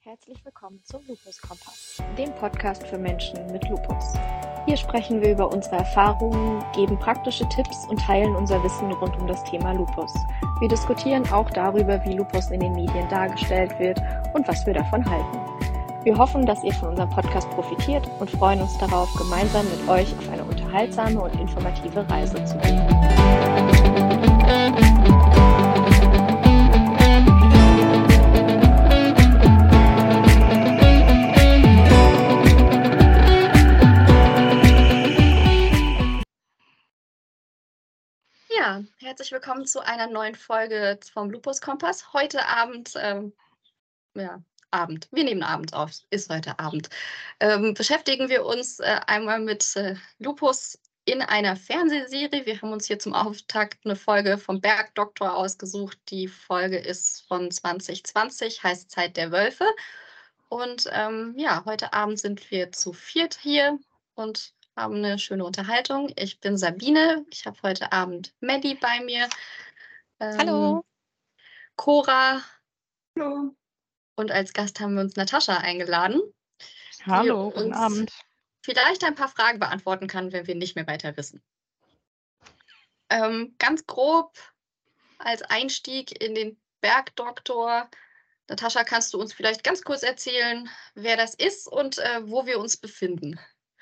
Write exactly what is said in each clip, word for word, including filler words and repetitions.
Herzlich willkommen zum Lupus-Kompass, dem Podcast für Menschen mit Lupus. Hier sprechen wir über unsere Erfahrungen, geben praktische Tipps und teilen unser Wissen rund um das Thema Lupus. Wir diskutieren auch darüber, wie Lupus in den Medien dargestellt wird und was wir davon halten. Wir hoffen, dass ihr von unserem Podcast profitiert und freuen uns darauf, gemeinsam mit euch auf eine unterhaltsame und informative Reise zu gehen. Ja, herzlich willkommen zu einer neuen Folge vom Lupus-Kompass. Heute Abend, ähm, ja, Abend, wir nehmen Abend auf, ist heute Abend, ähm, beschäftigen wir uns äh, einmal mit äh, Lupus in einer Fernsehserie. Wir haben uns hier zum Auftakt eine Folge vom Bergdoktor ausgesucht. Die Folge ist von zwanzig zwanzig, heißt Zeit der Wölfe. Und ähm, ja, heute Abend sind wir zu viert hier und haben eine schöne Unterhaltung. Ich bin Sabine, ich habe heute Abend Maddie bei mir. Ähm, Hallo. Cora. Hallo. Und als Gast haben wir uns Natascha eingeladen, Hallo, die guten uns Abend. vielleicht ein paar Fragen beantworten kann, wenn wir nicht mehr weiter wissen. Ähm, ganz grob als Einstieg in den Bergdoktor. Natascha, kannst du uns vielleicht ganz kurz erzählen, wer das ist und äh, wo wir uns befinden?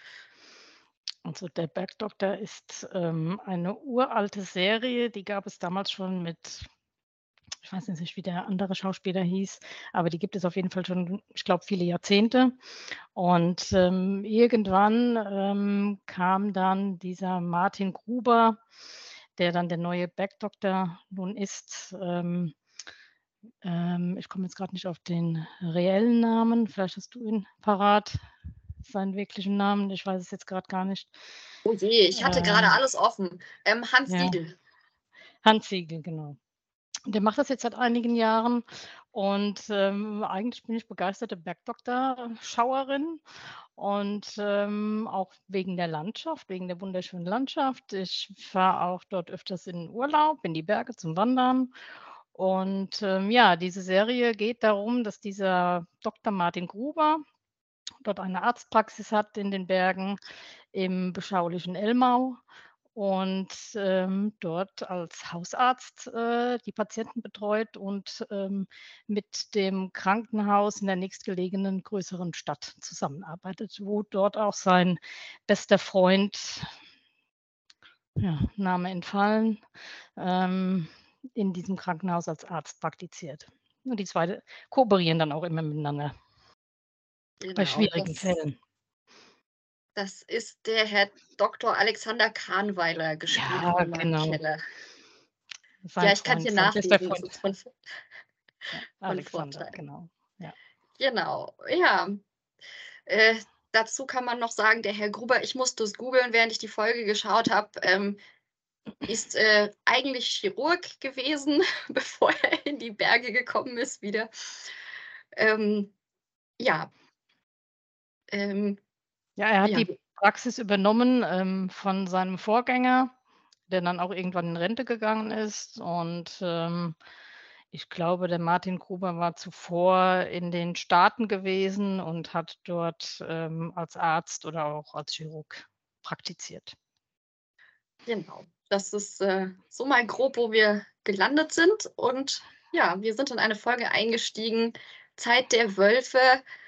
Also der Bergdoktor ist ähm, eine uralte Serie, die gab es damals schon mit, ich weiß nicht, wie der andere Schauspieler hieß, aber die gibt es auf jeden Fall schon, ich glaube, viele Jahrzehnte. Und ähm, irgendwann ähm, kam dann dieser Martin Gruber, der dann der neue Bergdoktor nun ist. Ähm, ähm, ich komme jetzt gerade nicht auf den reellen Namen, vielleicht hast du ihn parat. Seinen wirklichen Namen, ich weiß es jetzt gerade gar nicht. Oh je, ich hatte Ähm, gerade alles offen. Ähm, Hans ja. Siegel. Hans Siegel, genau. Der macht das jetzt seit einigen Jahren und ähm, eigentlich bin ich begeisterte Bergdoktor-Schauerin und ähm, auch wegen der Landschaft, wegen der wunderschönen Landschaft. Ich fahre auch dort öfters in den Urlaub, in die Berge zum Wandern. Und ähm, ja, diese Serie geht darum, dass dieser Doktor Martin Gruber dort eine Arztpraxis hat in den Bergen im beschaulichen Elmau und ähm, dort als Hausarzt äh, die Patienten betreut und ähm, mit dem Krankenhaus in der nächstgelegenen größeren Stadt zusammenarbeitet, wo dort auch sein bester Freund, ja, Name entfallen, ähm, in diesem Krankenhaus als Arzt praktiziert. Und die zwei kooperieren dann auch immer miteinander bei Genau, schwierigen das, Fällen. das ist der Herr Doktor Alexander Kahnweiler, gespielt Ja, von Mark genau. Keller. Sein Ja, ich kann hier Freund, sein bester nachlesen, das Freund. ist von, Ja, von Alexander, Vorteil. genau. Ja. Genau, ja. Äh, dazu kann man noch sagen, der Herr Gruber, ich musste es googeln, während ich die Folge geschaut habe, ähm, ist äh, eigentlich Chirurg gewesen, bevor er in die Berge gekommen ist wieder. Ähm, ja. Ähm, Ja, er hat ja. die Praxis übernommen ähm, von seinem Vorgänger, der dann auch irgendwann in Rente gegangen ist. Und ähm, ich glaube, der Martin Gruber war zuvor in den Staaten gewesen und hat dort ähm, als Arzt oder auch als Chirurg praktiziert. Genau. Das ist äh, so mal grob, wo wir gelandet sind. Und ja, wir sind in eine Folge eingestiegen. Zeit der Wölfe.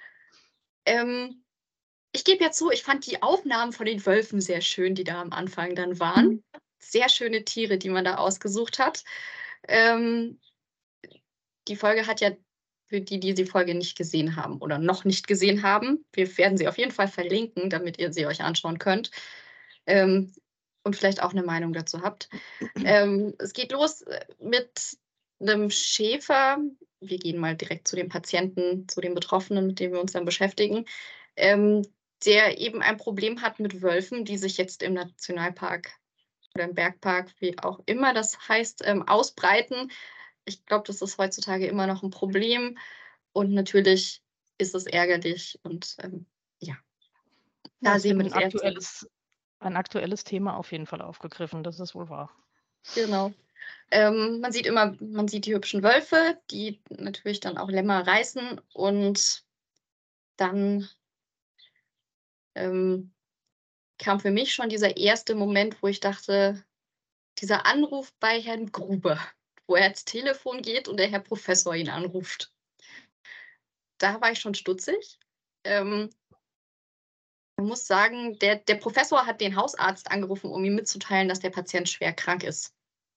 Ähm, ich gebe ja zu, ich fand die Aufnahmen von den Wölfen sehr schön, die da am Anfang dann waren. Sehr schöne Tiere, die man da ausgesucht hat. Ähm, die Folge hat ja, für die, die die Folge nicht gesehen haben oder noch nicht gesehen haben, wir werden sie auf jeden Fall verlinken, damit ihr sie euch anschauen könnt. Ähm, und vielleicht auch eine Meinung dazu habt. Ähm, es geht los mit einem Schäfer. Wir gehen mal direkt zu den Patienten, zu den Betroffenen, mit denen wir uns dann beschäftigen, ähm, der eben ein Problem hat mit Wölfen, die sich jetzt im Nationalpark oder im Bergpark, wie auch immer das heißt, ähm, ausbreiten. Ich glaube, das ist heutzutage immer noch ein Problem. Und natürlich ist es ärgerlich und ähm, ja, Ja, da es wird sehen wir ein das erste. aktuelles, ein aktuelles Thema auf jeden Fall aufgegriffen, das ist wohl wahr. Genau. Ähm, man sieht immer man sieht die hübschen Wölfe, die natürlich dann auch Lämmer reißen und dann ähm, kam für mich schon dieser erste Moment, wo ich dachte, dieser Anruf bei Herrn Gruber, wo er ans Telefon geht und der Herr Professor ihn anruft. Da war ich schon stutzig. Ähm, man muss sagen, der der Professor hat den Hausarzt angerufen, um ihm mitzuteilen, dass der Patient schwer krank ist.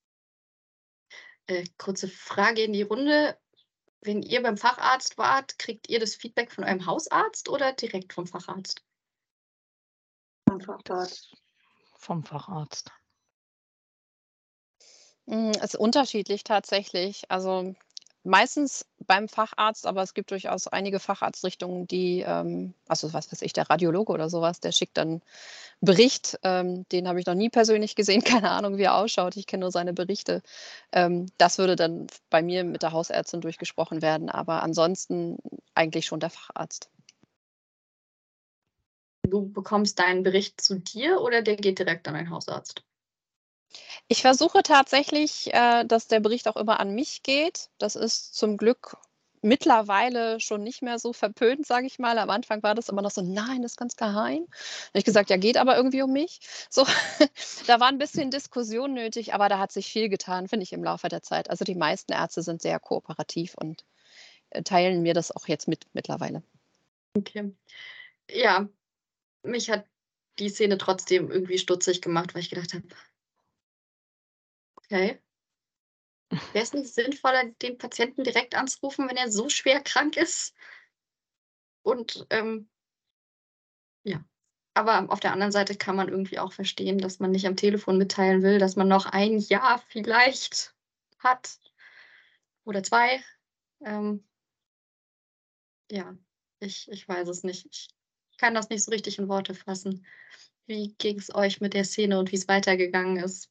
Äh, kurze Frage in die Runde. Wenn ihr beim Facharzt wart, kriegt ihr das Feedback von eurem Hausarzt oder direkt vom Facharzt? Vom Facharzt. Das vom Facharzt. Hm, ist unterschiedlich tatsächlich. Also, meistens beim Facharzt, aber es gibt durchaus einige Facharztrichtungen, die, ähm also, was weiß ich, der Radiologe oder sowas, der schickt dann Bericht, ähm, den habe ich noch nie persönlich gesehen, keine Ahnung, wie er ausschaut. Ich kenne nur seine Berichte. Ähm, das würde dann f bei mir mit der Hausärztin durchgesprochen werden, aber ansonsten eigentlich schon der Facharzt. Du bekommst deinen Bericht zu dir oder der geht direkt an deinen Hausarzt? Ich versuche tatsächlich, äh, dass der Bericht auch immer an mich geht. Das ist zum Glück mittlerweile schon nicht mehr so verpönt, sage ich mal. Am Anfang war das immer noch so: „Nein, das ist ganz geheim.“ Habe ich gesagt: „Ja, geht aber irgendwie um mich.“ So, da war 'n bisschen Diskussion nötig, aber da hat sich viel getan, finde ich, im Laufe der Zeit. Also, die meisten Ärzte sind sehr kooperativ und, äh, teilen mir das auch jetzt mit mittlerweile. Okay. Ja, mich hat die Szene trotzdem irgendwie stutzig gemacht, weil ich gedacht habe okay. Wäre es nicht sinnvoller, den Patienten direkt anzurufen, wenn er so schwer krank ist? Und, ähm ja. Aber auf der anderen Seite kann man irgendwie auch verstehen, dass man nicht am Telefon mitteilen will, dass man noch ein Jahr vielleicht hat oder zwei. Ähm ja, ich ich weiß es nicht. Ich kann das nicht so richtig in Worte fassen. Wie ging's euch mit der Szene und wie's weitergegangen ist?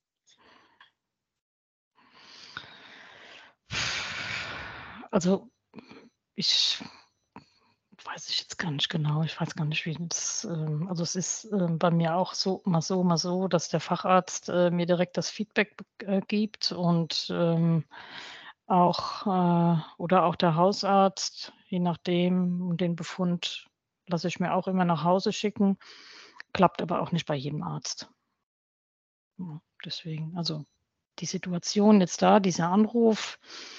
Also, ich weiß ich jetzt gar nicht genau. Ich weiß gar nicht, wie das ähm, also, es ist, ähm, bei mir auch so mal so, mal so, dass der Facharzt, äh, mir direkt das Feedback b äh, gibt und, ähm, auch äh, oder auch der Hausarzt, je nachdem. Und den Befund lasse ich mir auch immer nach Hause schicken, klappt aber auch nicht bei jedem Arzt. Ja, deswegen also, die Situation jetzt da, dieser Anruf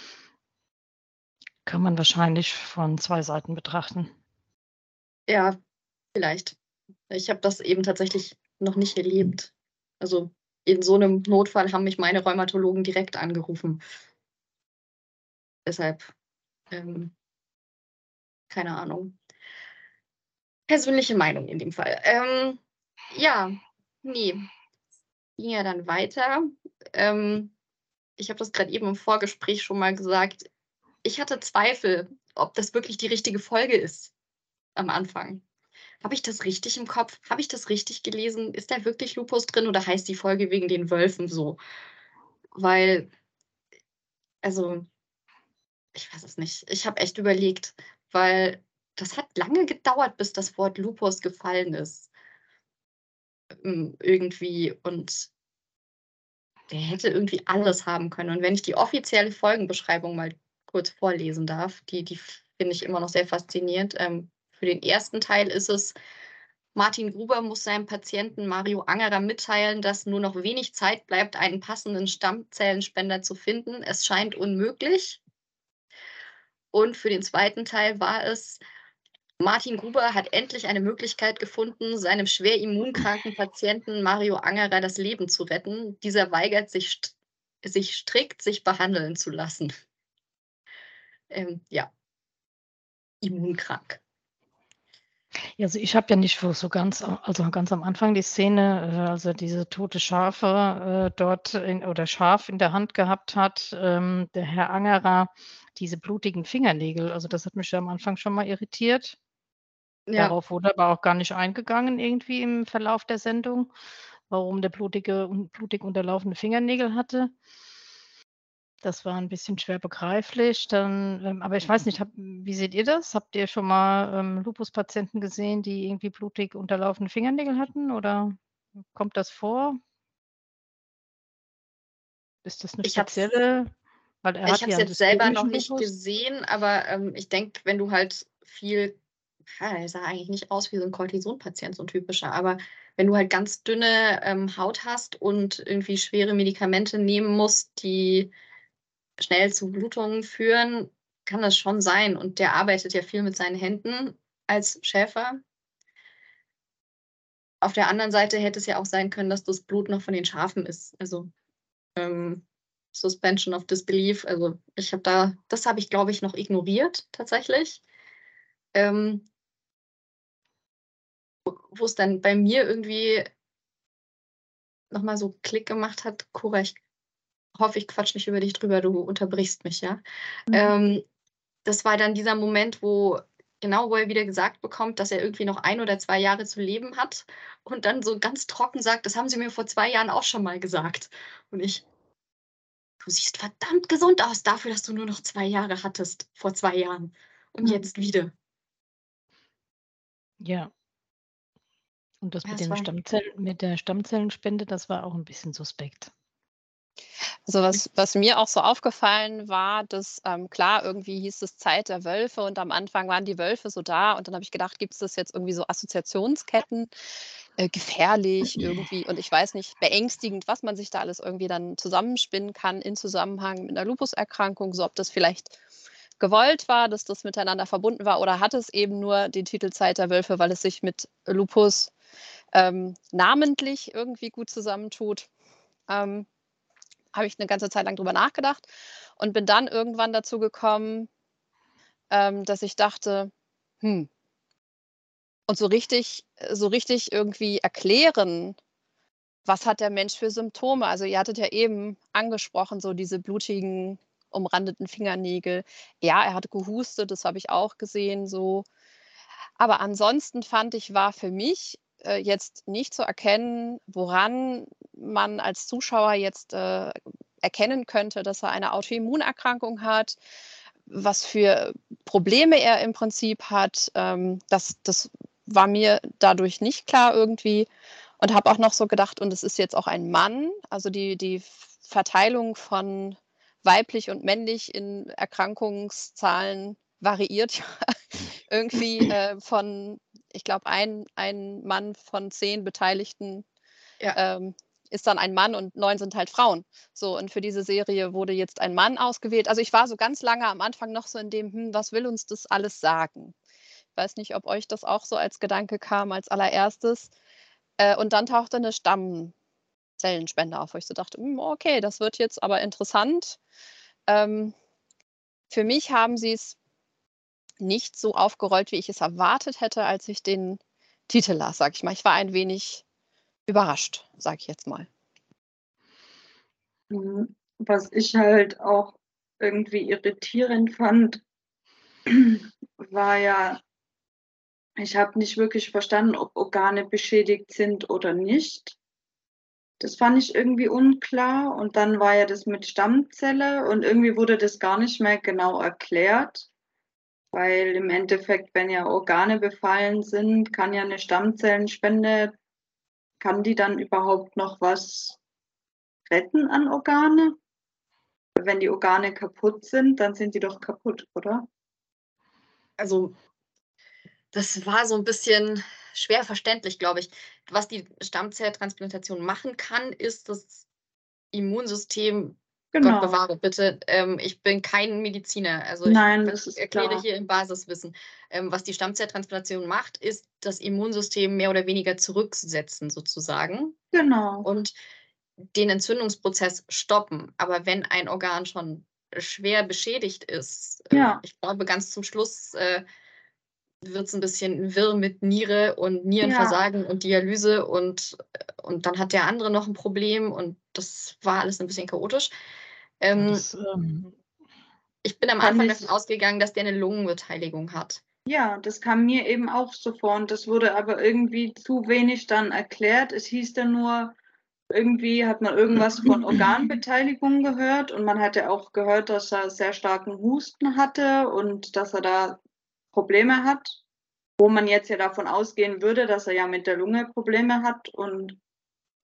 kann man wahrscheinlich von zwei Seiten betrachten. Ja, vielleicht. Ich habe das eben tatsächlich noch nicht erlebt. Also, in so 'nem Notfall haben mich meine Rheumatologen direkt angerufen. Deshalb, ähm keine Ahnung. Persönliche Meinung in dem Fall. Ähm, ja, ne, ging ja dann weiter. Ähm, ich habe das grad eben im Vorgespräch schon mal gesagt. Ich hatte Zweifel, ob das wirklich die richtige Folge ist am Anfang. Habe ich das richtig im Kopf? Habe ich das richtig gelesen? Ist da wirklich Lupus drin oder heißt die Folge wegen den Wölfen so? Weil also ich weiß es nicht. Ich habe echt überlegt, weil das hat lange gedauert, bis das Wort Lupus gefallen ist. Hm, irgendwie und der hätte irgendwie alles haben können. Und wenn ich die offizielle Folgenbeschreibung mal kurz vorlesen darf, die die finde ich immer noch sehr faszinierend. Ähm, für den ersten Teil ist es: „Martin Gruber muss seinem Patienten Mario Angerer mitteilen, dass nur noch wenig Zeit bleibt, einen passenden Stammzellenspender zu finden. Es scheint unmöglich.“ Und für den zweiten Teil war es: „Martin Gruber hat endlich eine Möglichkeit gefunden, seinem schwer immunkranken Patienten Mario Angerer das Leben zu retten. Dieser weigert sich st sich strikt, sich behandeln zu lassen.“ Ähm, ja. Immunkrank. Ja, also, ich habe ja nicht so so ganz a also, ganz am Anfang die Szene, äh, als er diese tote Schafe, äh, dort in oder Schaf in der Hand gehabt hat, ähm, der Herr Angerer, diese blutigen Fingernägel. Also, das hat mich ja am Anfang schon mal irritiert. Ja. Darauf wurde aber auch gar nicht eingegangen irgendwie im Verlauf der Sendung, warum der blutige un blutig unterlaufene Fingernägel hatte. Das war 'n bisschen schwer begreiflich. Dann ähm, aber ich weiß nicht, habe wie seht ihr das? Habt ihr schon mal, ähm, Lupus-Patienten gesehen, die irgendwie blutig unterlaufene Fingernägel hatten oder kommt das vor? Ist das eine Ich habe es spezielle weil er ich hat habe es ja 'n jetzt selber noch systemischen nicht Lupus. gesehen, aber, ähm, ich denke, wenn du halt viel ja, er sah eigentlich nicht aus wie so 'n Cortison-Patient, so 'n typischer, aber wenn du halt ganz dünne, ähm, Haut hast und irgendwie schwere Medikamente nehmen musst, die schnell zu Blutungen führen, kann das schon sein. Und der arbeitet ja viel mit seinen Händen als Schäfer. Auf der anderen Seite hätte es ja auch sein können, dass das Blut noch von den Schafen ist. Also, ähm, Suspension of Disbelief. Also, ich habe da das habe ich, glaube ich, noch ignoriert tatsächlich. Ähm wo es dann bei mir irgendwie noch mal so Klick gemacht hat, Cora, ich hoffe, ich quatsche nicht über dich drüber, du unterbrichst mich, ja? Mhm. Ähm, das war dann dieser Moment, wo genau, wo er wieder gesagt bekommt, dass er irgendwie noch ein oder zwei Jahre zu leben hat und dann so ganz trocken sagt: „Das haben Sie mir vor zwei Jahren auch schon mal gesagt.“ Und ich: „Du siehst verdammt gesund aus dafür, dass du nur noch zwei Jahre hattest vor zwei Jahren und Mhm. jetzt wieder.“ Ja. Und das Ja, mit es den war Stammzellen mit der Stammzellenspende, das war auch 'n bisschen suspekt. Also, was was mir auch so aufgefallen war, dass, ähm, klar, irgendwie hieß es Zeit der Wölfe und am Anfang waren die Wölfe so da und dann habe ich gedacht: „Gibt's das jetzt irgendwie so Assoziationsketten, äh, gefährlich irgendwie und ich weiß nicht, beängstigend, was man sich da alles irgendwie dann zusammenspinnen kann in Zusammenhang mit 'ner Lupuserkrankung, so ob das vielleicht gewollt war, dass das miteinander verbunden war oder hat es eben nur den Titel Zeit der Wölfe, weil es sich mit Lupus, ähm, namentlich irgendwie gut zusammentut?“ Ähm, habe ich 'ne ganze Zeit lang drüber nachgedacht und bin dann irgendwann dazu gekommen, ähm, dass ich dachte: „Hm“ und so richtig äh, so richtig irgendwie erklären, was hat der Mensch für Symptome? Also, ihr hattet ja eben angesprochen, so diese blutigen, umrandeten Fingernägel. Ja, er hat gehustet, das habe ich auch gesehen so. Aber ansonsten fand ich, war für mich, äh, jetzt nicht zu erkennen, woran man als Zuschauer jetzt, äh, erkennen könnte, dass er eine Autoimmunerkrankung hat, was für Probleme er im Prinzip hat. Ähm, das das war mir dadurch nicht klar irgendwie und habe auch noch so gedacht und es ist jetzt auch ein Mann, also die die V Verteilung von weiblich und männlich in Erkrankungszahlen variiert ja irgendwie, äh, von ich glaube, ein ein Mann von zehn Beteiligten, Ja. ähm, ist dann ein Mann und neun sind halt Frauen. So, und für diese Serie wurde jetzt ein Mann ausgewählt. Also, ich war so ganz lange am Anfang noch so in dem: „Hm, was will uns das alles sagen?“ Ich weiß nicht, ob euch das auch so als Gedanke kam als Allererstes. Äh, und dann tauchte 'ne Stammzellenspende auf, wo ich so dachte: „Hm, okay, das wird jetzt aber interessant.“ Ähm, für mich haben sie's nicht so aufgerollt, wie ich es erwartet hätte, als ich den Titel las, sage ich mal. Ich war ein wenig überrascht, sage ich jetzt mal. Mhm. Was ich halt auch irgendwie irritierend fand, war ja ich habe nicht wirklich verstanden, ob Organe beschädigt sind oder nicht. Das fand ich irgendwie unklar und dann war ja das mit Stammzelle und irgendwie wurde das gar nicht mehr genau erklärt, weil im Endeffekt, wenn ja Organe befallen sind, kann ja 'ne Stammzellenspende kann die dann überhaupt noch was retten an Organe? Wenn die Organe kaputt sind, dann sind die doch kaputt, oder? Also das war so 'n bisschen schwer verständlich, glaube ich. Was die Stammzelltransplantation machen kann, ist das Immunsystem Gott Genau. bewahre bitte, ähm, ich bin kein Mediziner, also ich Nein, be das ist erkläre klar. hier im Basiswissen. Ähm, was die Stammzelltransplantation macht, ist das Immunsystem mehr oder weniger zurücksetzen sozusagen Genau. und den Entzündungsprozess stoppen. Aber wenn ein Organ schon schwer beschädigt ist, ähm, Ja. ich glaube, ganz zum Schluss, äh, wird's 'n bisschen wirr mit Niere und Ja. Nierenversagen und Dialyse und äh, und dann hat der andere noch 'n Problem und das war alles 'n bisschen chaotisch. Ja, Ähm das, ähm ich bin am Fand Anfang davon ich ausgegangen, dass der 'ne Lungenbeteiligung hat. Ja, das kam mir eben auch so vor und das wurde aber irgendwie zu wenig dann erklärt. Es hieß dann nur, irgendwie hat man irgendwas von Organbeteiligung gehört und man hatte auch gehört, dass er sehr starken Husten hatte und dass er da Probleme hat, wo man jetzt ja davon ausgehen würde, dass er ja mit der Lunge Probleme hat und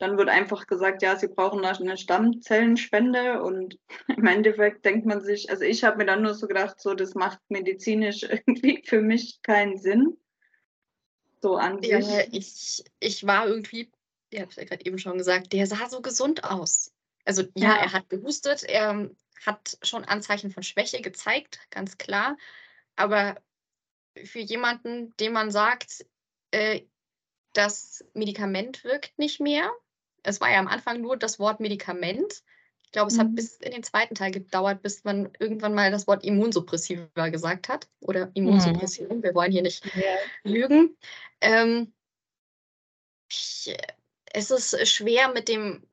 dann wird einfach gesagt, ja, sie brauchen da eine Stammzellenspende und im Endeffekt denkt man sich, also ich habe mir dann nur so gedacht, so das macht medizinisch irgendwie für mich keinen Sinn, so an Ja, sich. ich, ich war irgendwie, ihr habt ja gerade eben schon gesagt, der sah so gesund aus. Also ja, Ja. er hat gehustet, er hat schon Anzeichen von Schwäche gezeigt, ganz klar. Aber für jemanden, dem man sagt, äh, das Medikament wirkt nicht mehr. Es war ja am Anfang nur das Wort Medikament. Ich glaube, es hat Mhm. bis in den zweiten Teil gedauert, bis man irgendwann mal das Wort Immunsuppressiva gesagt hat. Oder Immunsuppression. Wir wollen hier nicht Ja. lügen. Ähm, ich, es ist schwer mit dem,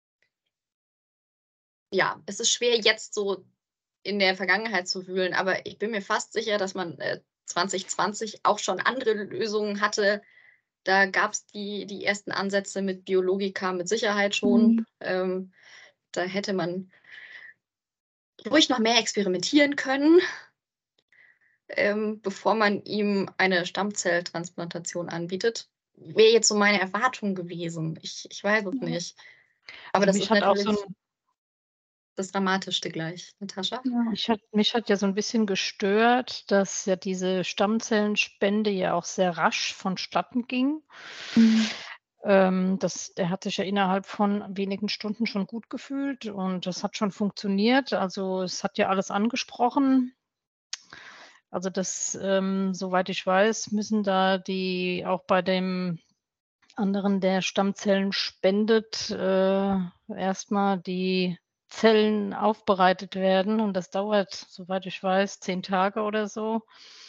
ja, es ist schwer jetzt so in der Vergangenheit zu wühlen, aber ich bin mir fast sicher, dass man äh, zwanzig zwanzig auch schon andere Lösungen hatte. Da gab es die, die ersten Ansätze mit Biologika mit Sicherheit schon. Mhm. Ähm, da hätte man ruhig noch mehr experimentieren können, ähm, bevor man ihm eine Stammzelltransplantation anbietet. Wäre jetzt so meine Erwartung gewesen. Ich, ich weiß es Ja. nicht. Aber Also das mich ist hat auch so natürlich ein das Dramatischste gleich, Natascha. Ja. mich hat mich hat ja so ein bisschen gestört, dass ja diese Stammzellenspende ja auch sehr rasch vonstatten ging. Mhm. Ähm, das der hat sich ja innerhalb von wenigen Stunden schon gut gefühlt und das hat schon funktioniert. Also, es hat ja alles angesprochen. Also, das, ähm soweit ich weiß, müssen da die auch bei dem anderen, der Stammzellen spendet, äh, erst die Zellen aufbereitet werden und das dauert, soweit ich weiß, zehn Tage oder so.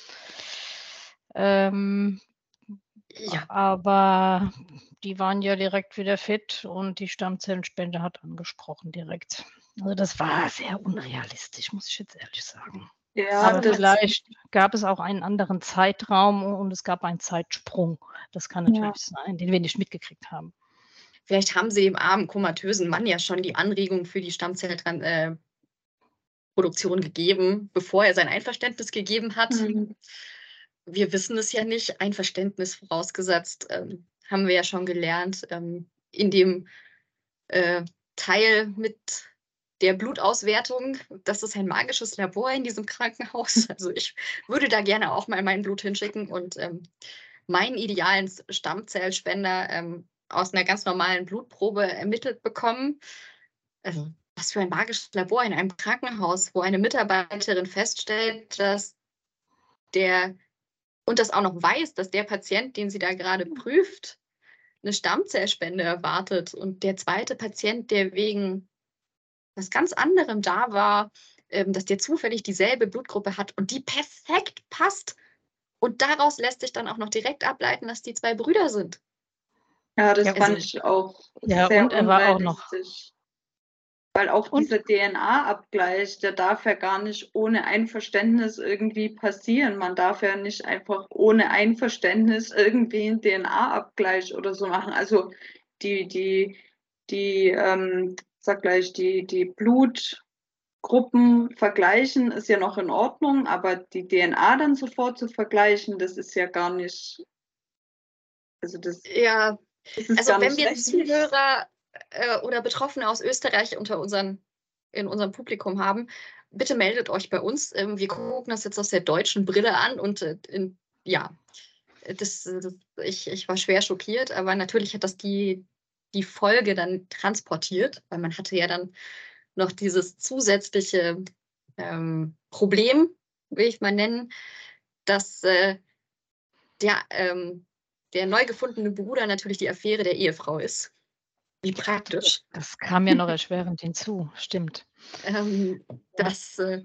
Ähm, Ja, aber die waren ja direkt wieder fit und die Stammzellenspende hat angesprochen direkt. Also, das war sehr unrealistisch, muss ich jetzt ehrlich sagen. Ja, Aber also das vielleicht gab es auch einen anderen Zeitraum und es gab einen Zeitsprung. Das kann ja. natürlich sein, den wir nicht mitgekriegt haben. vielleicht haben sie dem armen, komatösen Mann ja schon die Anregung für die Stammzelltran äh, Produktion gegeben, bevor er sein Einverständnis gegeben hat. Mhm. Wir wissen es ja nicht. Einverständnis vorausgesetzt, ähm, haben wir ja schon gelernt, ähm, in dem äh, Teil mit der Blutauswertung. Das ist ein magisches Labor in diesem Krankenhaus. Also ich würde da gerne auch mal mein Blut hinschicken und ähm, meinen idealen Stammzellspender ähm, aus einer ganz normalen Blutprobe ermittelt bekommen. Also was für ein magisches Labor in einem Krankenhaus, wo eine Mitarbeiterin feststellt, dass der und das auch noch weiß, dass der Patient, den sie da gerade prüft, eine Stammzellspende erwartet und der zweite Patient, der wegen was ganz anderem da war, ähm, dass der zufällig dieselbe Blutgruppe hat und die perfekt passt. Und daraus lässt sich dann auch noch direkt ableiten, dass die zwei Brüder sind. Ja, das Ja, fand Also, ich auch ja, sehr und er war auch noch unrealistisch. Weil auch und dieser D N A-Abgleich, der darf ja gar nicht ohne Einverständnis irgendwie passieren. Man darf ja nicht einfach ohne Einverständnis irgendwie einen D N A-Abgleich oder so machen. Also die, die, die, ähm, sag gleich, die, die Blutgruppen vergleichen ist ja noch in Ordnung, aber die D N A dann sofort zu vergleichen, das ist ja gar nicht, also das, ja, das ist also gar wenn nicht wir rechtlich. Zuhörer äh, oder Betroffene aus Österreich unter unseren, in unserem Publikum haben, bitte meldet euch bei uns. Ähm, wir gucken das jetzt aus der deutschen Brille an und äh, in, ja, das, das, ich, ich war schwer schockiert, aber natürlich hat das die, die Folge dann transportiert, weil man hatte ja dann noch dieses zusätzliche ähm, Problem, will ich mal nennen, dass äh, der, ähm, der neu gefundene Bruder natürlich die Affäre der Ehefrau ist. Wie praktisch. das kam ja noch erschwerend hinzu, stimmt. Ähm, Ja. das, äh,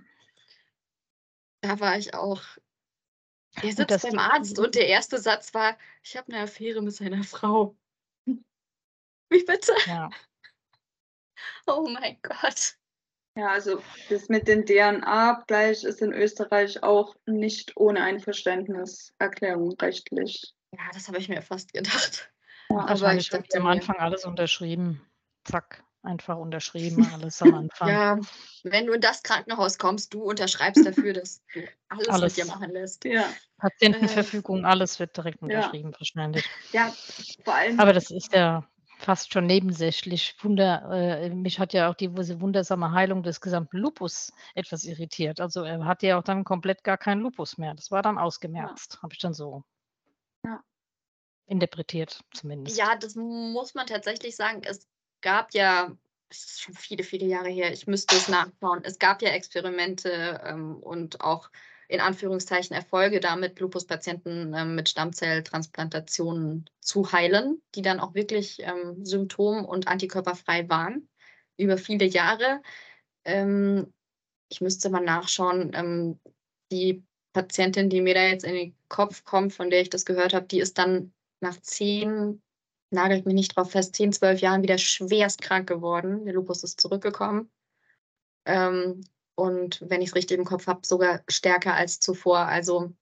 da war ich auch. Er Und sitzt dass beim die Arzt und der erste Satz war: Ich habe eine Affäre mit seiner Frau. Wie bitte? ja, Oh mein Gott. Ja, also das mit dem D N A-Abgleich ist in Österreich auch nicht ohne Einverständniserklärung rechtlich. Ja, das habe ich mir fast gedacht. Ja, Aber ich wahrscheinlich haben die dachte am mir, Anfang alles unterschrieben. Zack, einfach unterschrieben, alles am Anfang. ja, wenn du in das Krankenhaus kommst, du unterschreibst dafür, dass du alles mit dir Alles. machen lässt. ja, Äh, Patientenverfügung, alles wird direkt ja, unterschrieben wahrscheinlich. ja, vor allem, Aber das ist ja fast schon nebensächlich. Wunder äh, mich hat ja auch die diese wundersame Heilung des gesamten Lupus etwas irritiert. Also, er hatte ja auch dann komplett gar keinen Lupus mehr. Das war dann Ja, ausgemerzt, habe ich dann so ja. interpretiert zumindest. Ja, das muss man tatsächlich sagen. Es gab ja es ist schon viele, viele Jahre her, ich müsste es nachschauen. Es gab ja Experimente, ähm, und auch in Anführungszeichen Erfolge damit, Lupus-Patienten, ähm, mit Stammzelltransplantationen zu heilen, die dann auch wirklich, ähm, symptom- und antikörperfrei waren über viele Jahre. Ähm, ich müsste mal nachschauen. Ähm, die Patientin, die mir da jetzt in den Kopf kommt, von der ich das gehört habe, die ist dann nach zehn, nagelt mich nicht drauf fest, zehn, zwölf Jahren wieder schwerst krank geworden. Der Lupus ist zurückgekommen. Ähm, und wenn ich es richtig im Kopf habe, sogar stärker als zuvor. Also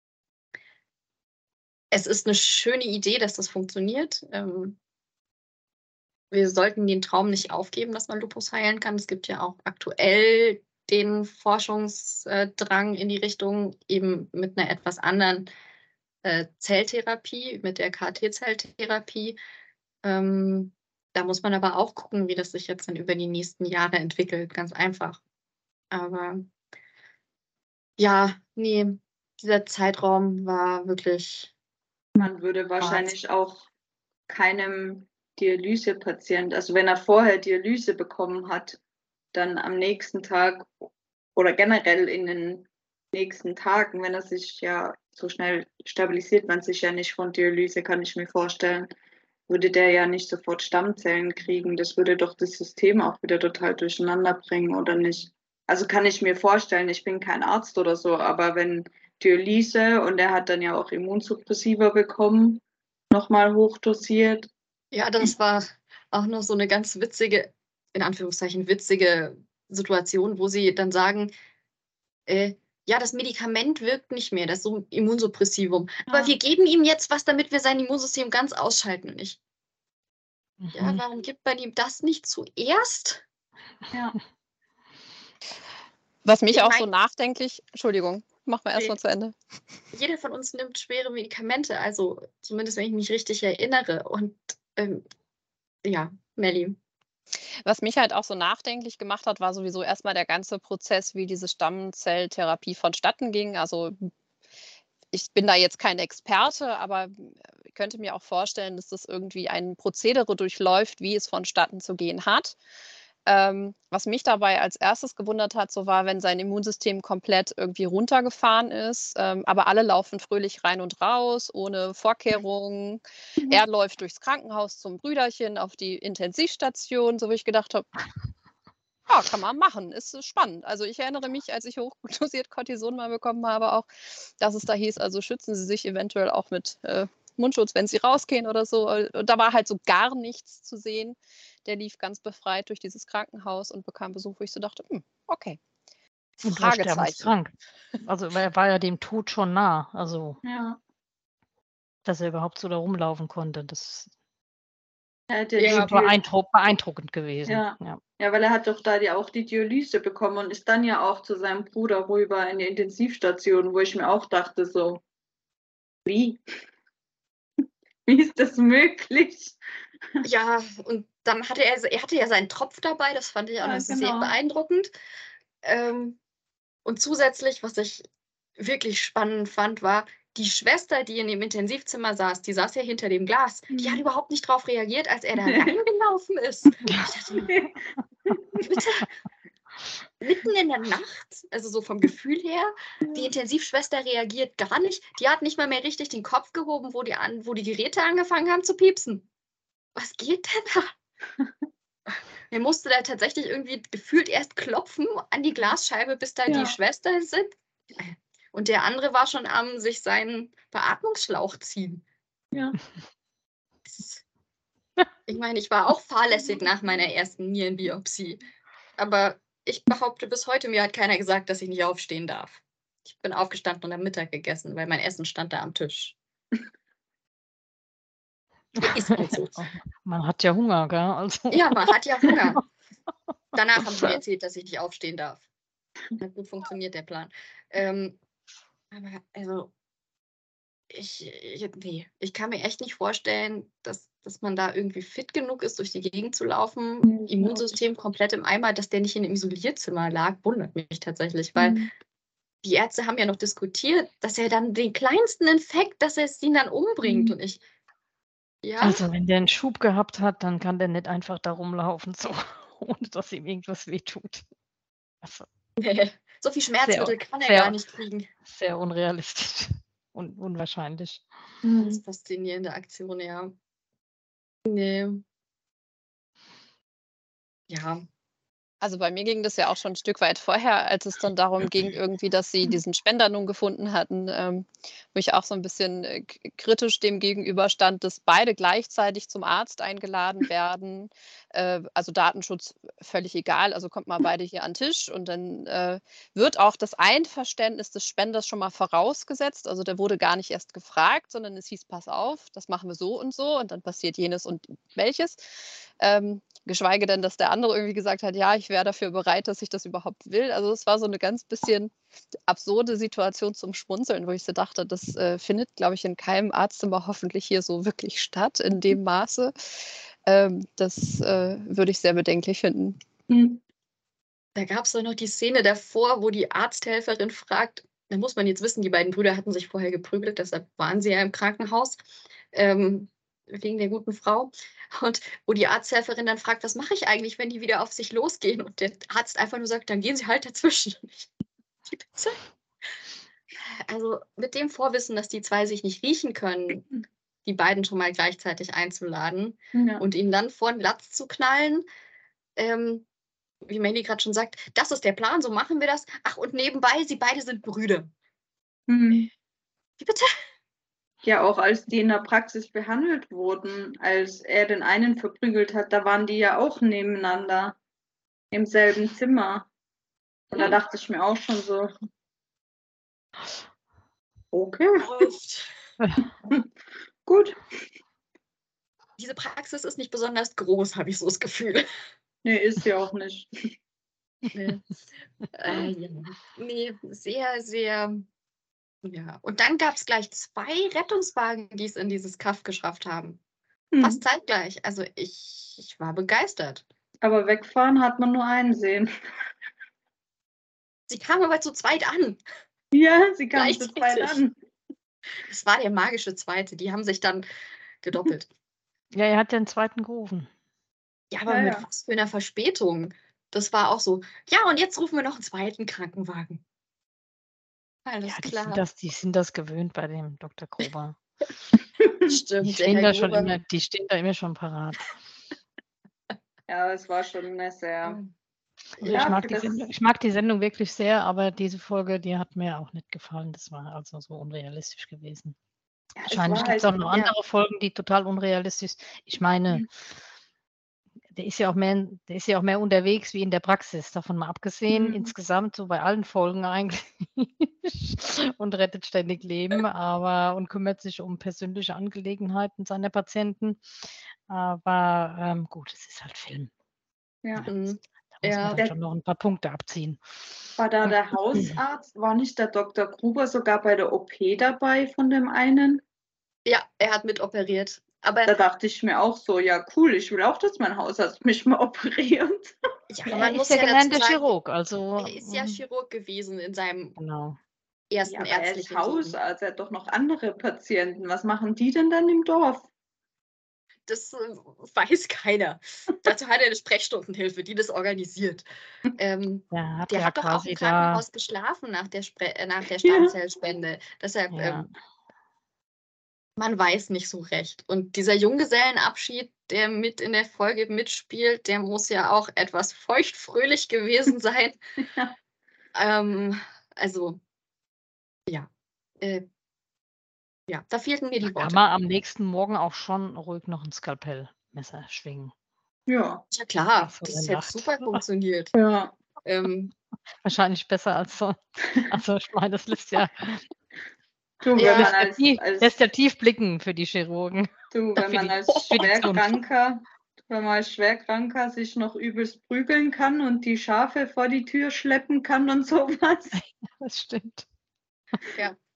es ist eine schöne Idee, dass das funktioniert. Ähm, wir sollten den Traum nicht aufgeben, dass man Lupus heilen kann. Es gibt ja auch aktuell den Forschungsdrang in die Richtung, eben mit einer etwas anderen äh, Zelltherapie, mit der K T-Zelltherapie. Ähm, da muss man aber auch gucken, wie das sich jetzt dann über die nächsten Jahre entwickelt, ganz einfach. Aber ja, nee, dieser Zeitraum war wirklich Man würde Wahnsinn. wahrscheinlich auch keinem Dialysepatient, also wenn er vorher Dialyse bekommen hat, dann am nächsten Tag oder generell in den nächsten Tagen, wenn er sich ja so schnell stabilisiert man sich ja nicht von Dialyse, kann ich mir vorstellen, würde der ja nicht sofort Stammzellen kriegen. Das würde doch das System auch wieder total durcheinander bringen, oder nicht? Also kann ich mir vorstellen, ich bin kein Arzt oder so, aber wenn Dialyse und er hat dann ja auch Immunsuppressiva bekommen, nochmal hochdosiert. Ja, das war auch noch so eine ganz witzige, in Anführungszeichen witzige Situation, wo sie dann sagen, äh, ja, das Medikament wirkt nicht mehr, das so Immunsuppressivum. Aber Ja. wir geben ihm jetzt was, damit wir sein Immunsystem ganz ausschalten. Und ich, ja, Mhm. warum gibt man ihm das nicht zuerst? Ja. Was mich Ich auch so meine, nachdenklich, Entschuldigung, mach mal erst mal nee, zu Ende. jeder von uns nimmt schwere Medikamente, also zumindest wenn ich mich richtig erinnere. Und ähm, ja, Melli. Was mich halt auch so nachdenklich gemacht hat, war sowieso erst mal der ganze Prozess, wie diese Stammzelltherapie vonstatten ging. Also, ich bin da jetzt kein Experte, aber ich könnte mir auch vorstellen, dass das irgendwie ein Prozedere durchläuft, wie es vonstatten zu gehen hat. Ähm, was mich dabei als erstes gewundert hat, so war, wenn sein Immunsystem komplett irgendwie runtergefahren ist, ähm, aber alle laufen fröhlich rein und raus, ohne Vorkehrungen. Er läuft durchs Krankenhaus zum Brüderchen auf die Intensivstation, so wie ich gedacht habe, ja, kann man machen, ist, äh, spannend. Also, ich erinnere mich, als ich hochdosiert Cortison mal bekommen habe auch, dass es da hieß, also, schützen Sie sich eventuell auch mit, äh, Mundschutz, wenn Sie rausgehen oder so. Äh, und da war halt so gar nichts zu sehen. Der lief ganz befreit durch dieses Krankenhaus und bekam Besuch, wo ich so dachte: „Hm, okay, Und war Fragezeichen." sterbenskrank. Also, er war ja dem Tod schon nah, also, Ja. dass er überhaupt so da rumlaufen konnte. Das Er hat ja ist die Ja, schon Dio beeindruck beeindruckend gewesen, ja. ja. Ja, weil er hat doch da die auch die Dialyse bekommen und ist dann ja auch zu seinem Bruder rüber in die Intensivstation, wo ich mir auch dachte so: „Wie? Wie ist das möglich?" ja, und dann hatte er, er hatte ja seinen Tropf dabei, das fand ich auch Ja, noch sehr genau. beeindruckend. Ähm, und zusätzlich, was ich wirklich spannend fand, war, die Schwester, die in dem Intensivzimmer saß, die saß ja hinter dem Glas, die hat Mhm. überhaupt nicht drauf reagiert, als er da reingelaufen ist. Ich dachte mir: „Bitte, mitten in der Nacht?“ Also, so vom Gefühl her, die Intensivschwester reagiert gar nicht. Die hat nicht mal mehr richtig den Kopf gehoben, wo die an wo die Geräte angefangen haben zu piepsen. Was geht denn da? Er musste da tatsächlich irgendwie gefühlt erst klopfen an die Glasscheibe, bis da die Ja. Schwester sind. Und der andere war schon am sich seinen Beatmungsschlauch ziehen. Ja. Das ich meine, ich war auch fahrlässig nach meiner ersten Nierenbiopsie. Aber ich behaupte bis heute, mir hat keiner gesagt, dass ich nicht aufstehen darf. Ich bin aufgestanden und habe Mittag gegessen, weil mein Essen stand da am Tisch. Ist halt so. Man hat ja Hunger, gell? Also. Ja, man hat ja Hunger. Danach haben sie mir erzählt, dass ich nicht aufstehen darf. Hat gut funktioniert, der Plan. Ähm, aber also ich ich ne, ich kann mir echt nicht vorstellen, dass dass man da irgendwie fit genug ist, durch die Gegend zu laufen. Mhm. Immunsystem komplett im Eimer, dass der nicht in einem Isolierzimmer lag, wundert mich tatsächlich, weil Mhm. die Ärzte haben ja noch diskutiert, dass er dann den kleinsten Infekt, dass er es ihn dann umbringt. Mhm. Und ich, ja, Also, wenn der 'n Schub gehabt hat, dann kann der nicht einfach da rumlaufen, so, ohne dass ihm irgendwas wehtut. Also, nee, so viel sehr Schmerzmittel kann er gar sehr nicht kriegen. sehr unrealistisch und unwahrscheinlich. Ganz Mhm. faszinierende Aktion, ja. Ne. Ja. Also, bei mir ging das ja auch schon 'n Stück weit vorher, als es dann darum ging irgendwie, dass sie diesen Spender nun gefunden hatten, ähm, wo ich auch so 'n bisschen, äh, k kritisch dem gegenüberstand, dass beide gleichzeitig zum Arzt eingeladen werden. Äh, also, Datenschutz völlig egal, also, kommt mal beide hier an 'n Tisch und dann, äh, wird auch das Einverständnis des Spenders schon mal vorausgesetzt. Also, der wurde gar nicht erst gefragt, sondern es hieß: „Pass auf, das machen wir so und so und dann passiert jenes und welches.“ Ähm, geschweige denn, dass der andere irgendwie gesagt hat: „Ja, ich wäre dafür bereit, dass ich das überhaupt will.“ Also, es war so 'ne ganz bisschen absurde Situation zum Schmunzeln, wo ich so dachte, das, äh, findet, glaube ich, in keinem Arztzimmer hoffentlich hier so wirklich statt in dem Maße. Ähm, das, äh, würde ich sehr bedenklich finden. Mhm. Da gab's doch noch die Szene davor, wo die Arzthelferin fragt, da muss man jetzt wissen, die beiden Brüder hatten sich vorher geprügelt, deshalb waren sie ja im Krankenhaus, ähm, wegen der guten Frau. Und wo die Arzthelferin dann fragt: „Was mache ich eigentlich, wenn die wieder auf sich losgehen?“ Und der Arzt einfach nur sagt: „Dann gehen Sie halt dazwischen.“ Und ich: „Wie bitte?“ Also, mit dem Vorwissen, dass die zwei sich nicht riechen können, die beiden schon mal gleichzeitig einzuladen Ja. und ihn dann vor 'n Latz zu knallen, ähm, wie Mandy grad schon sagt: „Das ist der Plan, so machen wir das. Ach, und nebenbei, sie beide sind Brüder.“ Mhm. Wie bitte? Ja, auch als die in der Praxis behandelt wurden, als er den einen verprügelt hat, da waren die ja auch nebeneinander im selben Zimmer. Und da Hm. dachte ich mir auch schon so okay. Läuft. Gut. Diese Praxis ist nicht besonders groß, habe ich so das Gefühl. Ne, ist sie auch nicht. Ne. Äh, ja. Ne, sehr, sehr ja. Und dann gab's gleich zwei Rettungswagen, die's in dieses Kaff geschafft haben. Fast Mhm. zeitgleich. Also, ich ich war begeistert. Aber wegfahren hat man nur einen sehen. Sie kamen aber zu zweit an. Ja, sie kamen zu zweit Gleichzeitig. an. Das war der magische Zweite. Die haben sich dann gedoppelt. Ja, er hat ja 'n zweiten gerufen. Ja, aber Ja, mit ja. was für 'ner Verspätung. Das war auch so: „Ja, und jetzt rufen wir noch 'n zweiten Krankenwagen.“ Ja, Alles die sind klar. das die sind das gewöhnt bei dem Doktor Gruber. Die Stimmt, der stehen Herr da schon Gruber. immer die stehen da immer schon parat. Ja, es war schon 'ne sehr Ähm, Also, ich ja, ja. mag für die Sendung das ich mag die Sendung wirklich sehr, aber diese Folge, die hat mir auch nicht gefallen. Das war also so unrealistisch gewesen. ja, es Wahrscheinlich war gibt's halt auch noch Ja. andere Folgen, die total unrealistisch ich meine der ist ja auch mehr 'n der ist ja auch mehr unterwegs wie in der Praxis, davon mal abgesehen, Mhm. insgesamt so bei allen Folgen eigentlich und rettet ständig Leben, aber und kümmert sich um persönliche Angelegenheiten seiner Patienten. Aber, ähm, gut, es ist halt Film. Ja. Ne? Mhm. Da muss man Ja. dann Der schon noch 'n paar Punkte abziehen. war da der Hausarzt war nicht der Doktor Gruber sogar bei der O P dabei von dem einen? Ja, er hat mitoperiert. Aber Da dachte ich mir auch so: „Ja cool, ich will auch, dass mein Hausarzt mich mal operiert.“ ja, Ja, er man ist muss ja ja dazu gelernter sagen, Chirurg, also, er ist ja hm Chirurg gewesen in seinem Genau. Ja, ersten aber er ist ärztlichen Leben. Hausarzt, er hat doch noch andere Patienten. Was machen die denn dann im Dorf? Das, äh, weiß keiner. Dazu hat er 'ne Sprechstundenhilfe, die das organisiert. Ähm, Der hat der ja hat doch auch im quasi da Krankenhaus geschlafen nach der Spre äh, nach der Ja. Stammzellspende. Deshalb, Ja. ähm man weiß nicht so recht. Und dieser Junggesellenabschied, der mit in der Folge mitspielt, der muss ja auch etwas feuchtfröhlich gewesen sein. Ja. Ähm, also ja, äh ja, da fehlten mir Da die kann Worte. man am nächsten Morgen auch schon ruhig noch 'n Skalpellmesser schwingen. Ja. Ja klar, So 'ne das hätte Nacht. super funktioniert. Ja. Ähm Wahrscheinlich besser als sonst. Also, ich meine, das lässt ja Du, wenn man Ja. lässt ja als tief lässt als ja tief blicken für die Chirurgen, du, wenn für man die als für die Zukunft. Schwerkranker wenn man als Schwerkranker sich noch übelst prügeln kann und die Schafe vor die Tür schleppen kann und so was. Das stimmt. Ja,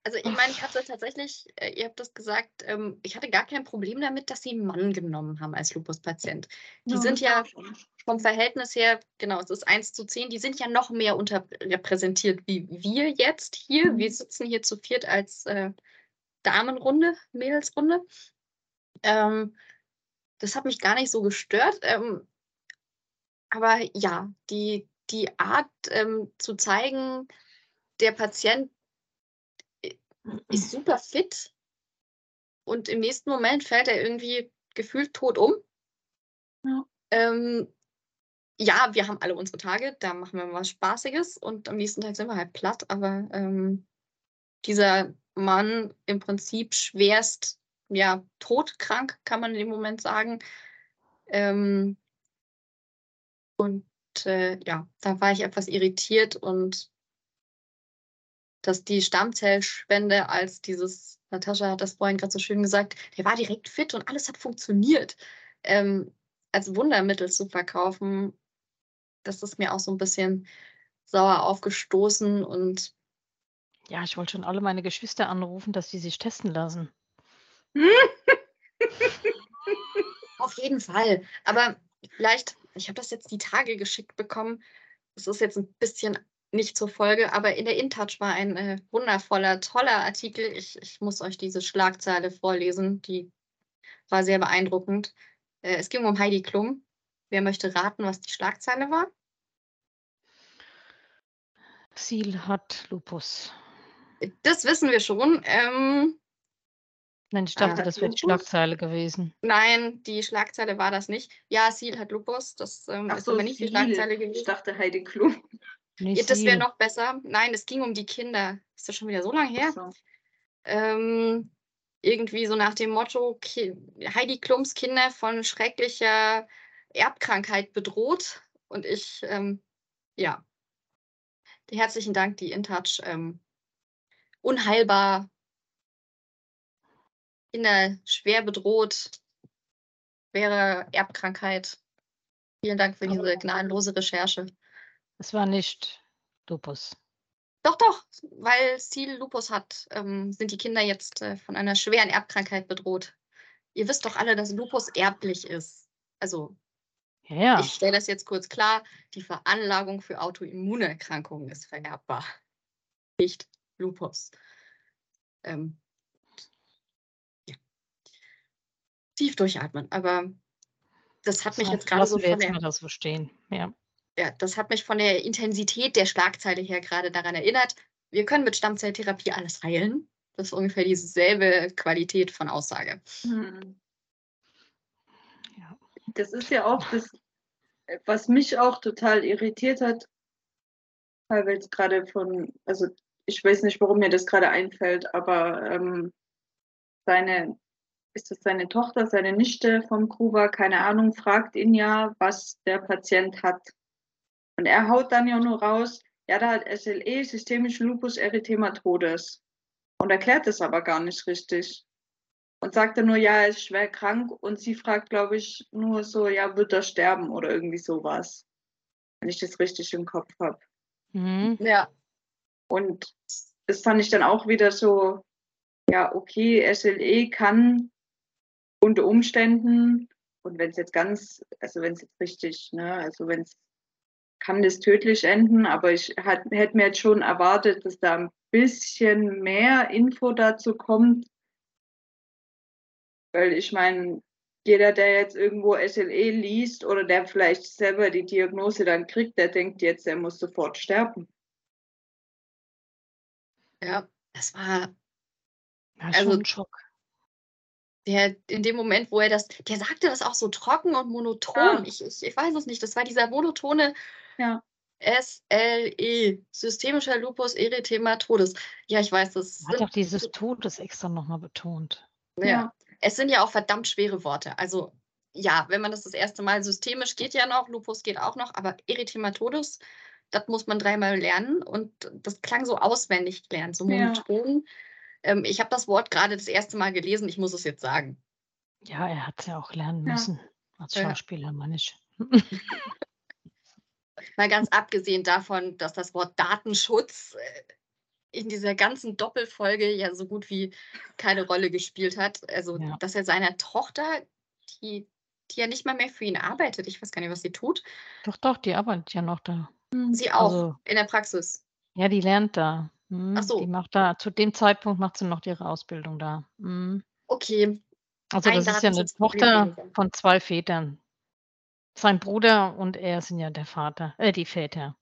Also ich meine, ich hatte tatsächlich, äh, ihr habt das gesagt, ähm, ich hatte gar kein Problem damit, dass sie einen Mann genommen haben als Lupus-Patient. Die Ja, sind das ja war schon. vom Verhältnis her, genau, es ist eins zu zehn, die sind ja noch mehr unterrepräsentiert wie wir jetzt hier. Mhm. Wir sitzen hier zu viert als äh, Damenrunde, Mädelsrunde. Ähm, das hat mich gar nicht so gestört. Ähm, aber ja, die, die Art ähm, zu zeigen, der Patient i- ist super fit und im nächsten Moment fällt er irgendwie gefühlt tot um. Ja. Ähm, ja, wir haben alle unsere Tage, da machen wir mal was Spaßiges und am nächsten Tag sind wir halt platt, aber ähm, dieser Mann im Prinzip schwerst, ja, todkrank, kann man in dem Moment sagen. Ähm, und äh, ja, da war ich etwas irritiert und dass die Stammzellspende als dieses, Natascha hat das vorhin gerade so schön gesagt, der war direkt fit und alles hat funktioniert, ähm, als Wundermittel zu verkaufen, das ist mir auch so ein bisschen sauer aufgestoßen und Ja, ich wollte schon alle meine Geschwister anrufen, dass sie sich testen lassen. auf jeden Fall. Aber vielleicht, ich habe das jetzt die Tage geschickt bekommen. Es ist jetzt ein bisschen nicht zur Folge, aber in der InTouch war ein äh, wundervoller, toller Artikel. Ich, ich muss euch diese Schlagzeile vorlesen, die war sehr beeindruckend. Äh, es ging um Heidi Klum. Wer möchte raten, was die Schlagzeile war? Ziel hat Lupus. Das wissen wir schon. Ähm, Nein, ich äh, dachte, Hat das wäre die Lupus? Schlagzeile gewesen. nein, die Schlagzeile war das nicht. Ja, Sil hat Lupus. Das ähm, Ach ist so, aber nicht die Sil. Schlagzeile Ich gewesen. dachte Heidi Klum. Nee, Ja, das wäre Ziel. noch besser. Nein, es ging um die Kinder. Ist das schon wieder so lange Ach her? so. Ähm, irgendwie so nach dem Motto, Ki Heidi Klums Kinder von schrecklicher Erbkrankheit bedroht. Und ich, ähm, ja, herzlichen Dank, die InTouch. Ähm, unheilbar, Kinder schwer bedroht, schwere Erbkrankheit. Vielen Dank für diese gnadenlose Recherche. Es war nicht Lupus. Doch, doch, weil Sil Lupus hat, ähm, sind die Kinder jetzt äh, von einer schweren Erbkrankheit bedroht. Ihr wisst doch alle, dass Lupus erblich ist. Also, Ja, ja. ich stelle das jetzt kurz klar, die Veranlagung für Autoimmunerkrankungen ist vererbbar, nicht Lupus. Ähm, ja. Tief durchatmen, aber das hat Das mich heißt, jetzt gerade so lassen wir von jetzt der, mal das so stehen. Ja. ja, das hat mich von der Intensität der Schlagzeile her gerade daran erinnert, wir können mit Stammzelltherapie alles heilen. Das ist ungefähr dieselbe Qualität von Aussage. Hm. Ja. Das ist ja auch das, was mich auch total irritiert hat, weil wir jetzt gerade von, also ich weiß nicht, warum mir das gerade einfällt, aber ähm, seine, ist das seine Tochter, seine Nichte vom Gruber, keine Ahnung, fragt ihn ja, was der Patient hat. Und er haut dann ja nur raus, ja, da hat S L E, systemische Lupus erythematodes. Und erklärt es aber gar nicht richtig. Und sagt dann nur, ja, er ist schwer krank. Und sie fragt, glaube ich, nur so, ja, wird er sterben oder irgendwie sowas. Wenn ich das richtig im Kopf habe. Mhm. Ja. Und das fand ich dann auch wieder so, ja, okay, S L E kann unter Umständen, und wenn es jetzt ganz, also wenn es jetzt richtig, ne, also wenn es kann das tödlich enden, aber ich hätte mir jetzt schon erwartet, dass da ein bisschen mehr Info dazu kommt, weil ich meine, jeder, der jetzt irgendwo S L E liest oder der vielleicht selber die Diagnose dann kriegt, der denkt jetzt, er muss sofort sterben. Ja, das war, Ja, also schon ein Schock. der, in dem Moment, wo er das, der sagte das auch so trocken und monoton. Ja. Ich, ich, ich weiß es nicht, das war dieser monotone Ja. S L E, systemischer Lupus erythematodes. Ja, ich weiß, das Er hat sind, auch dieses Todes extra nochmal betont. ja, Ja. es sind ja auch verdammt schwere Worte. Also ja, wenn man das das erste Mal systemisch geht ja noch, Lupus geht auch noch, aber erythematodes, das muss man dreimal lernen und das klang so auswendig gelernt, so Ja. monoton. Ähm, ich habe das Wort gerade das erste Mal gelesen, ich muss es jetzt sagen. Ja, er hat es ja auch lernen Ja. müssen. Als Ja. Schauspieler, meine ich. Mal ganz abgesehen davon, dass das Wort Datenschutz, äh, in dieser ganzen Doppelfolge ja so gut wie keine Rolle gespielt hat. Also, Ja. dass er seiner Tochter, die die ja nicht mal mehr für ihn arbeitet, ich weiß gar nicht, was sie tut. Doch, doch, die arbeitet ja noch da. Sie auch Also, in der Praxis. ja, die lernt da. Ach Mhm. Die so, macht da zu dem Zeitpunkt macht sie noch ihre Ausbildung da. Mhm. okay, Also, ein das ist ja 'ne Datenschutzproblem Tochter weniger. von zwei Vätern. Sein Bruder und er sind ja der Vater äh, die Väter.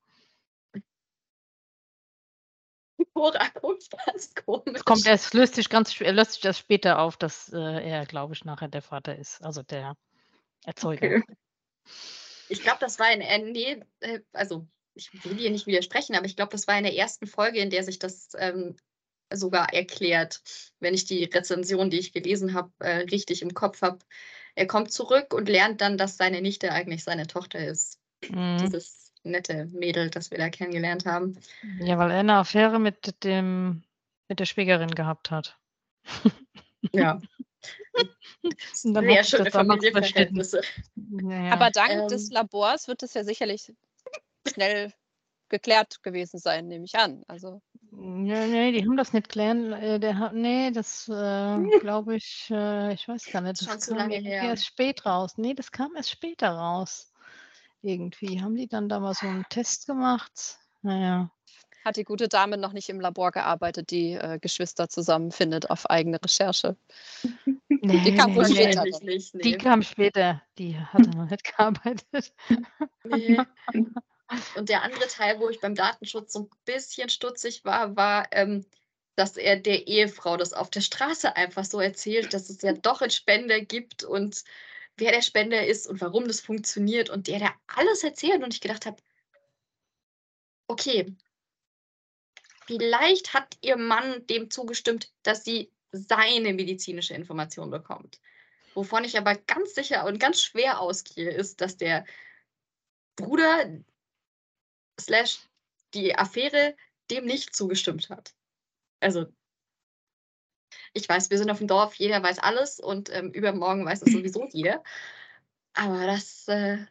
Cora guckt ganz Es kommt komisch. erst löst sich ganz sp löst sich erst später auf, dass, äh, er, glaube ich, nachher der Vater ist, also der Erzeuger. Okay. Ich glaube, das war in äh, ne, äh, also, ich will dir nicht widersprechen, aber ich glaube, das war in der ersten Folge, in der sich das, ähm, sogar erklärt, wenn ich die Rezension, die ich gelesen habe, äh, richtig im Kopf habe. Er kommt zurück und lernt dann, dass seine Nichte eigentlich seine Tochter ist. Mhm. Dieses nette Mädel, das wir da kennengelernt haben. Ja, weil er 'ne Affäre mit dem mit der Schwägerin gehabt hat. Ja. Und dann Sehr hat sich das schöne damals überschnitten. Familienverhältnisse. Ja, ja. Aber dank des Ähm, Labors wird es ja sicherlich schnell geklärt gewesen sein, nehme ich an. Also, Ne, ne, die haben das nicht klären äh, der hat ne, das, äh, glaube ich äh, ich weiß gar nicht, ist das schon zu kam lange irgendwie her. erst spät raus. Ne, das kam erst später raus. Irgendwie haben die dann da mal so 'n Test gemacht. Na ja. hat die gute Dame noch nicht im Labor gearbeitet, die, äh, Geschwister zusammenfindet auf eigene Recherche. Die Ne, kam wohl ne, ne, später Wahrscheinlich dann. nicht, die ne. kam später. Die hat da noch nicht gearbeitet. Ne. Und der andere Teil, wo ich beim Datenschutz so 'n bisschen stutzig war, war, ähm, dass er der Ehefrau das auf der Straße einfach so erzählt, dass es ja doch 'n Spender gibt und wer der Spender ist und warum das funktioniert und der der alles erzählt und ich gedacht habe: „Okay, vielleicht hat ihr Mann dem zugestimmt, dass sie seine medizinische Information bekommt.“ Wovon ich aber ganz sicher und ganz schwer ausgehe, ist, dass der Bruder slash die Affäre dem nicht zugestimmt hat. Also, ich weiß, wir sind auf'm Dorf, jeder weiß alles und, ähm, übermorgen weiß es sowieso jeder. Aber das, äh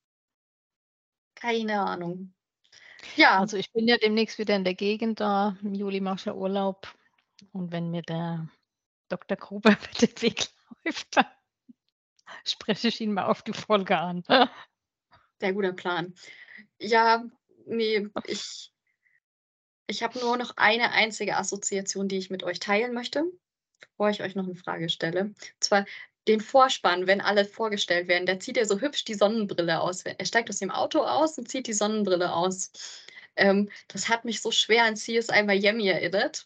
keine Ahnung. Ja, Also, ich bin ja demnächst wieder in der Gegend da. Im Juli mache ich ja Urlaub. Und wenn mir der Doktor Gruber über den Weg läuft, dann spreche ich ihn mal auf die Folge an. sehr guter Plan. Ja, ne, ich ich habe nur noch eine einzige Assoziation, die ich mit euch teilen möchte, bevor ich euch noch 'ne Frage stelle. Und zwar den Vorspann, wenn alle vorgestellt werden, da zieht er so hübsch die Sonnenbrille aus. Er steigt aus dem Auto aus und zieht die Sonnenbrille aus. Ähm, das hat mich so schwer an C S I Miami erinnert.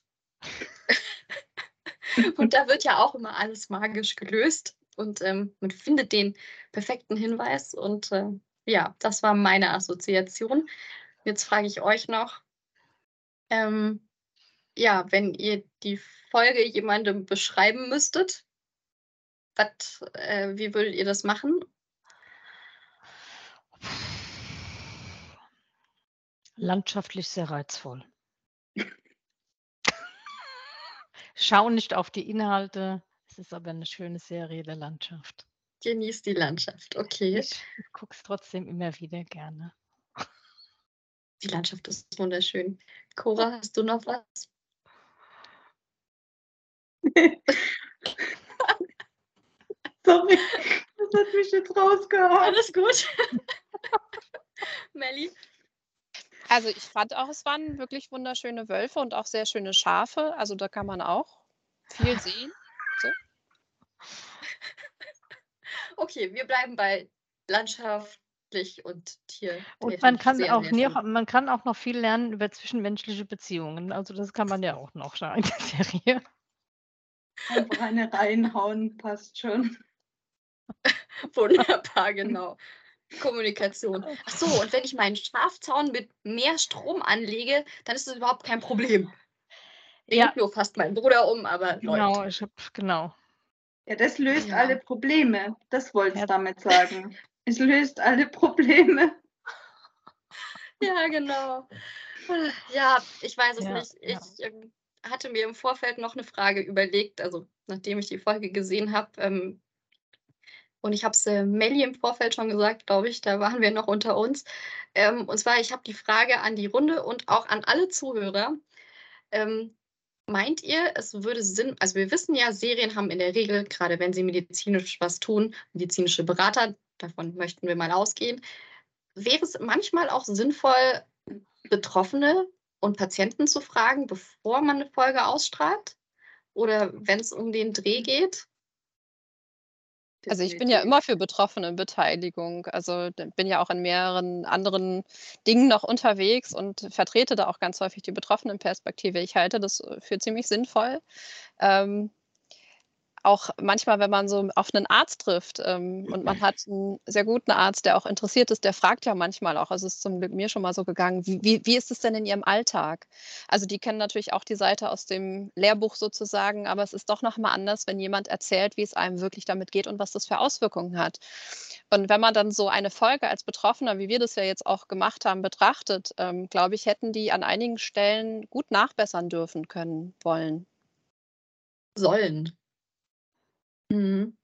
Und da wird ja auch immer alles magisch gelöst und, ähm, man findet den perfekten Hinweis und, äh, ja, das war meine Assoziation. Jetzt frage ich euch noch, ähm, ja, wenn ihr die Folge jemandem beschreiben müsstet, wat äh, wie würdet ihr das machen? Landschaftlich sehr reizvoll. Schau nicht auf die Inhalte, es ist aber 'ne schöne Serie der Landschaft. Genießt die Landschaft, okay. Ich gucke es trotzdem immer wieder gerne. Die Landschaft ist wunderschön. Cora, hast du noch was? Sorry, das hat mich jetzt rausgehauen. Alles gut. Melli? Also, ich fand auch, es waren wirklich wunderschöne Wölfe und auch sehr schöne Schafe. Also, da kann man auch viel sehen, so. Okay, wir bleiben bei landschaftlich und Und man tiertechnisch kann sehr auch noch wertvoll. man kann auch noch viel lernen über zwischenmenschliche Beziehungen. Also, das kann man ja auch noch da in der Serie. Einfach eine reinhauen, passt schon. Wunderbar, genau. Kommunikation. Ach so, und wenn ich meinen Schafzaun mit mehr Strom anlege, dann ist das überhaupt kein Problem. Ja, Bringt nur fast meinen Bruder um, aber läuft. genau, ich habe genau. Ja, das löst Ja. alle Probleme. Das wollt's Ja. damit sagen. Es löst alle Probleme. Ja, genau. Ja, ich weiß es Ja, nicht. Ich, ja. ähm, hatte mir im Vorfeld noch 'ne Frage überlegt, also, nachdem ich die Folge gesehen habe, ähm und ich habe es, äh, Melli im Vorfeld schon gesagt, glaube ich, da waren wir noch unter uns. Ähm, und zwar, ich habe die Frage an die Runde und auch an alle Zuhörer. Ähm, meint ihr, es würde Sinn, also wir wissen ja, Serien haben in der Regel, gerade wenn sie medizinisch was tun, medizinische Berater, davon möchten wir mal ausgehen, wäre es manchmal auch sinnvoll, Betroffene und Patienten zu fragen, bevor man eine Folge ausstrahlt? Oder wenn es um den Dreh geht? Also, ich bin ja Definitiv. immer für Betroffenenbeteiligung. Also, d bin ja auch in mehreren anderen Dingen noch unterwegs und vertrete da auch ganz häufig die Betroffenenperspektive. Ich halte das, äh, für ziemlich sinnvoll. Ähm, auch manchmal, wenn man so auf 'nen Arzt trifft, ähm, und man hat 'n sehr guten Arzt, der auch interessiert ist, der fragt ja manchmal auch, also, es ist zum Glück mir schon mal so gegangen: „Wie wie wie ist es denn in Ihrem Alltag?“ Also, die kennen natürlich auch die Seite aus dem Lehrbuch sozusagen, aber es ist doch noch mal anders, wenn jemand erzählt, wie es einem wirklich damit geht und was das für Auswirkungen hat. Und wenn man dann so eine Folge als Betroffener, wie wir das ja jetzt auch gemacht haben, betrachtet, ähm, glaube ich, hätten die an einigen Stellen gut nachbessern dürfen, können, wollen. Sollen. Mhm.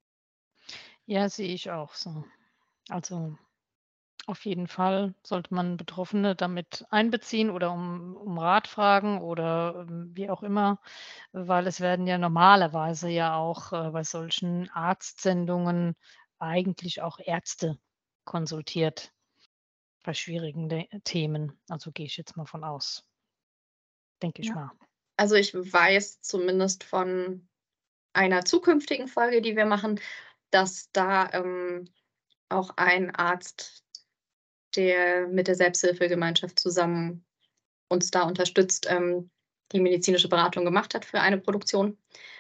Ja, sehe ich auch so. Also, auf jeden Fall sollte man Betroffene damit einbeziehen oder um um Rat fragen oder, ähm, wie auch immer, weil es werden ja normalerweise ja auch, äh, bei solchen Arztsendungen eigentlich auch Ärzte konsultiert bei schwierigen de Themen. Also, gehe ich jetzt mal von aus, denke ich Ja. mal. Also, ich weiß zumindest von einer zukünftigen Folge, die wir machen, dass da, ähm, auch ein Arzt, der mit der Selbsthilfegemeinschaft zusammen uns da unterstützt, ähm, die medizinische Beratung gemacht hat für eine Produktion.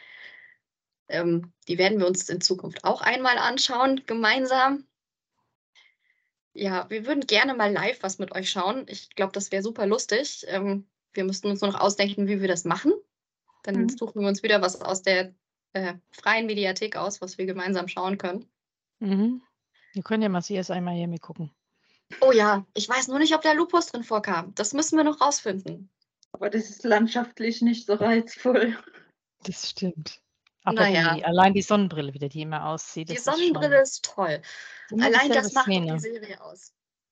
Ähm, die werden wir uns in Zukunft auch einmal anschauen gemeinsam. Ja, wir würden gerne mal live was mit euch schauen. Ich glaube, das wäre super lustig. Ähm, wir müssten uns nur noch ausdenken, wie wir das machen. Dann Mhm. suchen wir uns wieder was aus der, äh, freien Mediathek aus, was wir gemeinsam schauen können. Mhm. Wir können ja mal C S I Miami gucken. Oh ja, ich weiß nur nicht, ob der Lupus drin vorkam. Das müssen wir noch rausfinden. Aber das ist landschaftlich nicht so reizvoll. Das stimmt. Na Aber ja, die allein die Sonnenbrille, wie der die immer auszieht, die das ist Sonnenbrille schon ist toll. immer Allein dieselbe das macht doch die Szene. Serie aus.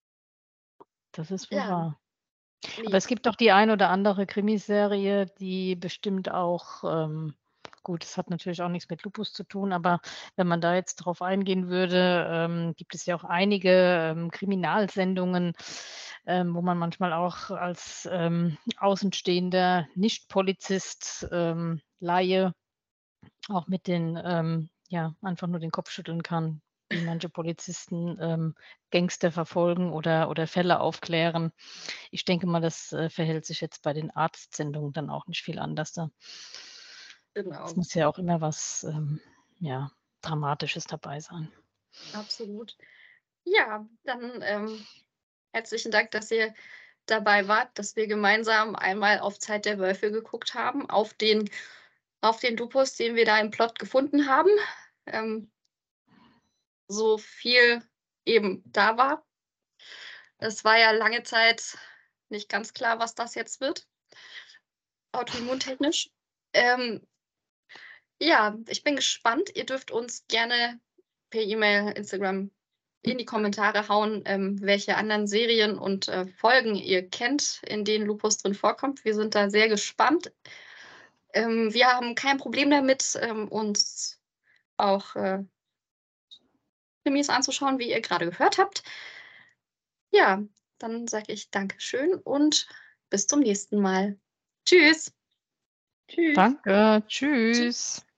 Das ist wohl Ja, wahr. Aber ne. es gibt doch die ein oder andere Krimiserie, die bestimmt auch ähm, gut, das hat natürlich auch nichts mit Lupus zu tun, aber wenn man da jetzt drauf eingehen würde, ähm, gibt es ja auch einige, ähm, Kriminalsendungen, ähm, wo man manchmal auch als, ähm, außenstehender Nicht-Polizist, ähm, Laie auch mit den ähm, ja, einfach nur den Kopf schütteln kann, wie manche Polizisten, ähm, Gangster verfolgen oder oder Fälle aufklären. Ich denke mal, das, äh, verhält sich jetzt bei den Arztsendungen dann auch nicht viel anders da. Es Genau, muss ja auch immer was, ähm, ja, Dramatisches dabei sein. absolut. Ja, dann, ähm, herzlichen Dank, dass ihr dabei wart, dass wir gemeinsam einmal auf Zeit der Wölfe geguckt haben, auf den auf den Lupus, den wir da im Plot gefunden haben. Ähm, so viel eben da war. Es war ja lange Zeit nicht ganz klar, was das jetzt wird, autoimmuntechnisch. Ähm, ja, ich bin gespannt. Ihr dürft uns gerne per E-Mail, Instagram in die Kommentare hauen, ähm, welche anderen Serien und, äh, Folgen ihr kennt, in denen Lupus drin vorkommt. Wir sind da sehr gespannt. Ähm, wir haben kein Problem damit, ähm, uns auch, äh, Krimis anzuschauen, wie ihr gerade gehört habt. Ja, dann sage ich Dankeschön und bis zum nächsten Mal. Tschüss. Tschüss. Danke, Tschüss. tschüss.